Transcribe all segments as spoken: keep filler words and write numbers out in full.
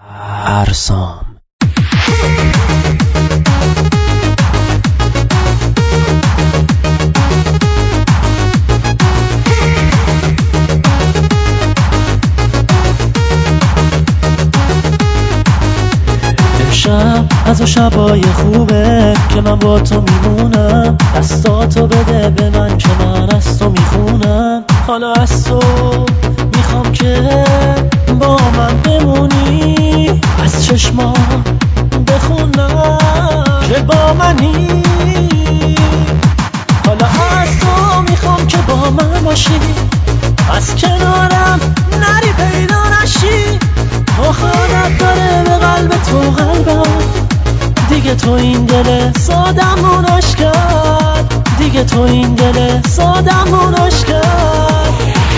ارسام. امشب از و شبای خوبه که من با تو میمونم، دستاتو بده به من که من از تو میخونم. حالا از تو میخوام که با من بمونی، از چشما بخونم که با منی. حالا از تو میخوام که با من باشی، از کنارم نری پیدا نشی. تو خانت داره به قلب تو قلبم، دیگه تو این دل سادمونش کرد، دیگه تو این دل سادمونش کرد.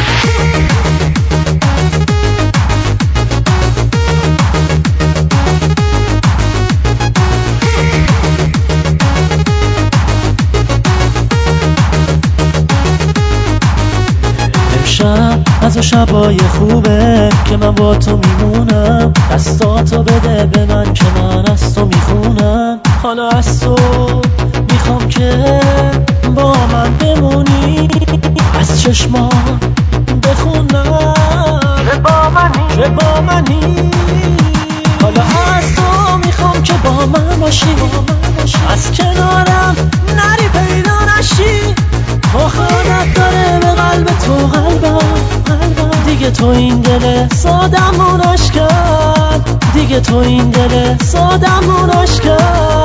امشب از و شبای خوبه که من با تو میمونم، دستاتو بده به من که من از تو میخونم. حالا از تو میخوام که با من بمونی، از چشما بخونم که با منی، که با منی. حالا از تو میخوام که با من باشی، از کنارم نری پیدا نشی. تو خانت داره به قلب تو قلبم، دیگه تو این دل سادمونش کرد، دیگه تو این دل سادمونش کرد.